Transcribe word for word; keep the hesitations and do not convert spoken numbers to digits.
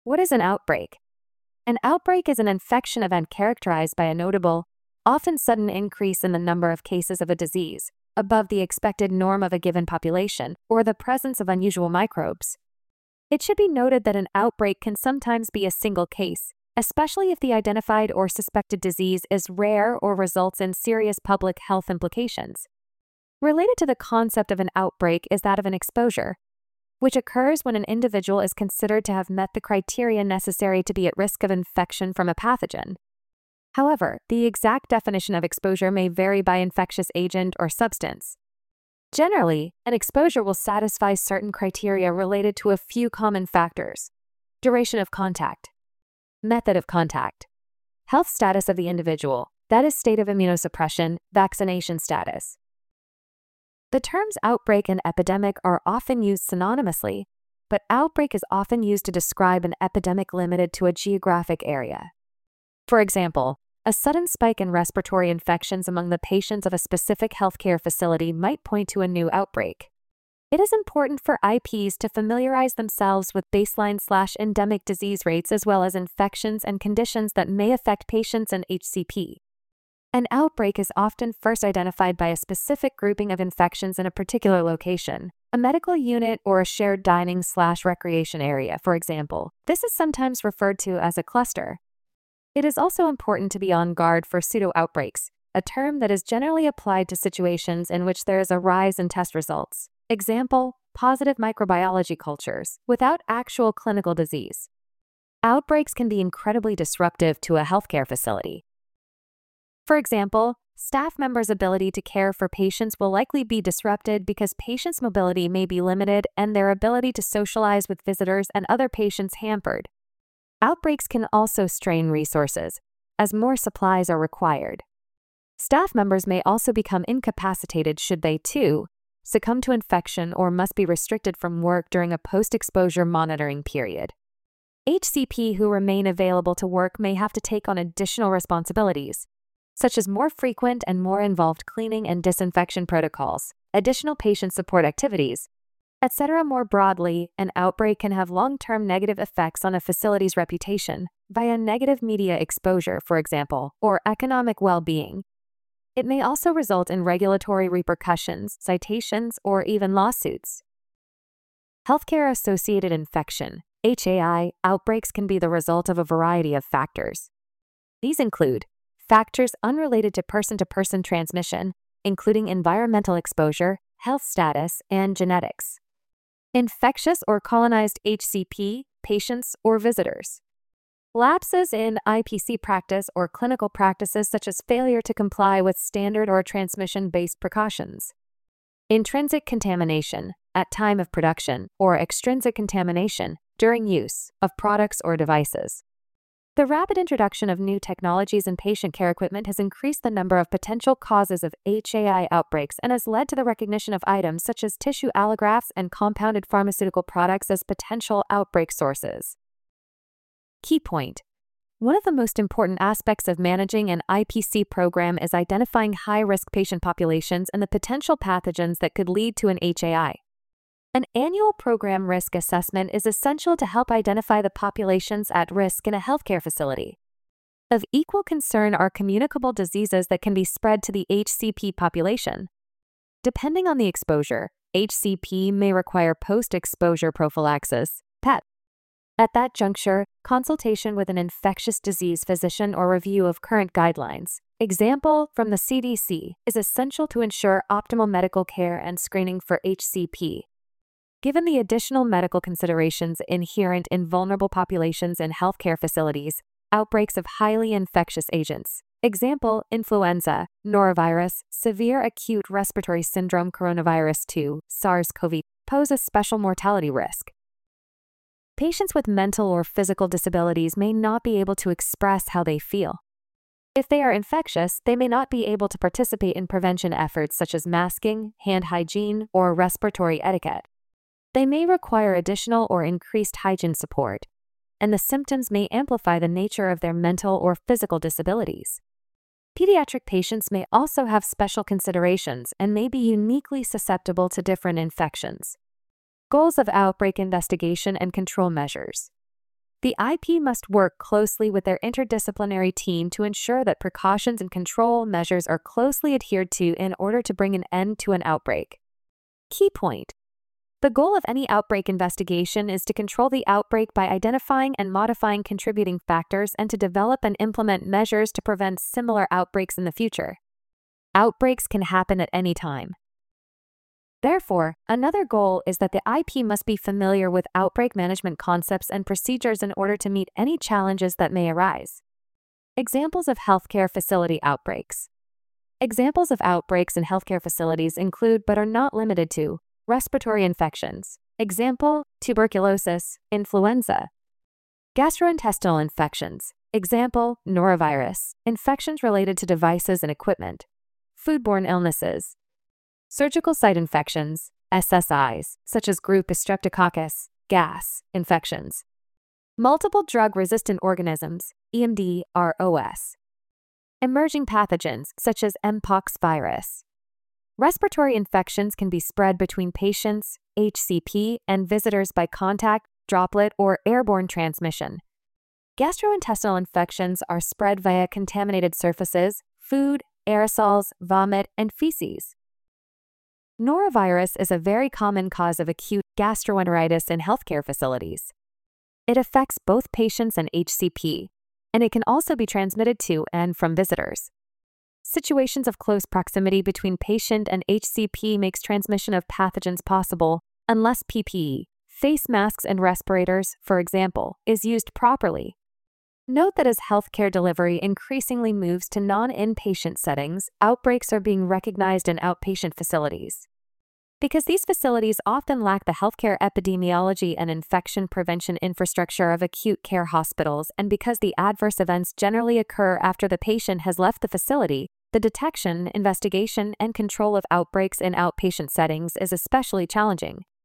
What is an outbreak? An outbreak is an infection event characterized by a notable, often sudden increase in the number of cases of a disease, above the expected norm of a given population, or the presence of unusual microbes. It should be noted that an outbreak can sometimes be a single case, especially if the identified or suspected disease is rare or results in serious public health implications. Related to the concept of an outbreak is that of an exposure, which occurs when an individual is considered to have met the criteria necessary to be at risk of infection from a pathogen. However, the exact definition of exposure may vary by infectious agent or substance. Generally, an exposure will satisfy certain criteria related to a few common factors: duration of contact, method of contact, health status of the individual, that is, state of immunosuppression, vaccination status. The terms outbreak and epidemic are often used synonymously, but outbreak is often used to describe an epidemic limited to a geographic area. For example, a sudden spike in respiratory infections among the patients of a specific healthcare facility might point to a new outbreak. It is important for I Ps to familiarize themselves with baseline/endemic disease rates as well as infections and conditions that may affect patients and H C P. An outbreak is often first identified by a specific grouping of infections in a particular location, a medical unit or a shared dining/recreation area, for example. This is sometimes referred to as a cluster. It is also important to be on guard for pseudo-outbreaks, a term that is generally applied to situations in which there is a rise in test results. Example, positive microbiology cultures, without actual clinical disease. Outbreaks can be incredibly disruptive to a healthcare facility. For example, staff members' ability to care for patients will likely be disrupted because patients' mobility may be limited and their ability to socialize with visitors and other patients hampered. Outbreaks can also strain resources, as more supplies are required. Staff members may also become incapacitated should they, too, succumb to infection or must be restricted from work during a post-exposure monitoring period. H C P who remain available to work may have to take on additional responsibilities, such as more frequent and more involved cleaning and disinfection protocols, additional patient support activities, et cetera. More broadly, an outbreak can have long-term negative effects on a facility's reputation via negative media exposure, for example, or economic well-being. It may also result in regulatory repercussions, citations, or even lawsuits. Healthcare-associated infection, H A I, outbreaks can be the result of a variety of factors. These include factors unrelated to person-to-person transmission, including environmental exposure, health status, and genetics. Infectious or colonized H C P, patients, or visitors. Lapses in I P C practice or clinical practices such as failure to comply with standard or transmission-based precautions. Intrinsic contamination, at time of production, or extrinsic contamination, during use, of products or devices. The rapid introduction of new technologies and patient care equipment has increased the number of potential causes of H A I outbreaks and has led to the recognition of items such as tissue allografts and compounded pharmaceutical products as potential outbreak sources. Key point: one of the most important aspects of managing an I P C program is identifying high-risk patient populations and the potential pathogens that could lead to an H A I. An annual program risk assessment is essential to help identify the populations at risk in a healthcare facility. Of equal concern are communicable diseases that can be spread to the H C P population. Depending on the exposure, H C P may require post-exposure prophylaxis, P E P. At that juncture, consultation with an infectious disease physician or review of current guidelines, example from the C D C, is essential to ensure optimal medical care and screening for H C P. Given the additional medical considerations inherent in vulnerable populations in healthcare facilities, outbreaks of highly infectious agents, example, influenza, norovirus, severe acute respiratory syndrome coronavirus two, SARS-CoV two, pose a special mortality risk. Patients with mental or physical disabilities may not be able to express how they feel. If they are infectious, they may not be able to participate in prevention efforts such as masking, hand hygiene, or respiratory etiquette. They may require additional or increased hygiene support, and the symptoms may amplify the nature of their mental or physical disabilities. Pediatric patients may also have special considerations and may be uniquely susceptible to different infections. Goals of outbreak investigation and control measures. The I P must work closely with their interdisciplinary team to ensure that precautions and control measures are closely adhered to in order to bring an end to an outbreak. Key point: the goal of any outbreak investigation is to control the outbreak by identifying and modifying contributing factors and to develop and implement measures to prevent similar outbreaks in the future. Outbreaks can happen at any time. Therefore, another goal is that the I P must be familiar with outbreak management concepts and procedures in order to meet any challenges that may arise. Examples of healthcare facility outbreaks. Examples of outbreaks in healthcare facilities include, but are not limited to, respiratory infections. Example, tuberculosis, influenza. Gastrointestinal infections. Example, norovirus, infections related to devices and equipment. Foodborne illnesses. Surgical site infections, S S Is, such as group Streptococcus, gas, infections. Multiple drug-resistant organisms, E M D R O S. Emerging pathogens, such as Mpox virus. Respiratory infections can be spread between patients, H C P, and visitors by contact, droplet, or airborne transmission. Gastrointestinal infections are spread via contaminated surfaces, food, aerosols, vomit, and feces. Norovirus is a very common cause of acute gastroenteritis in healthcare facilities. It affects both patients and H C P, and it can also be transmitted to and from visitors. Situations of close proximity between patient and H C P makes transmission of pathogens possible unless P P E, face masks and respirators, for example, is used properly. Note that as healthcare delivery increasingly moves to non-inpatient settings, outbreaks are being recognized in outpatient facilities. Because these facilities often lack the healthcare epidemiology and infection prevention infrastructure of acute care hospitals, and because the adverse events generally occur after the patient has left the facility, the detection, investigation, and control of outbreaks in outpatient settings is especially challenging.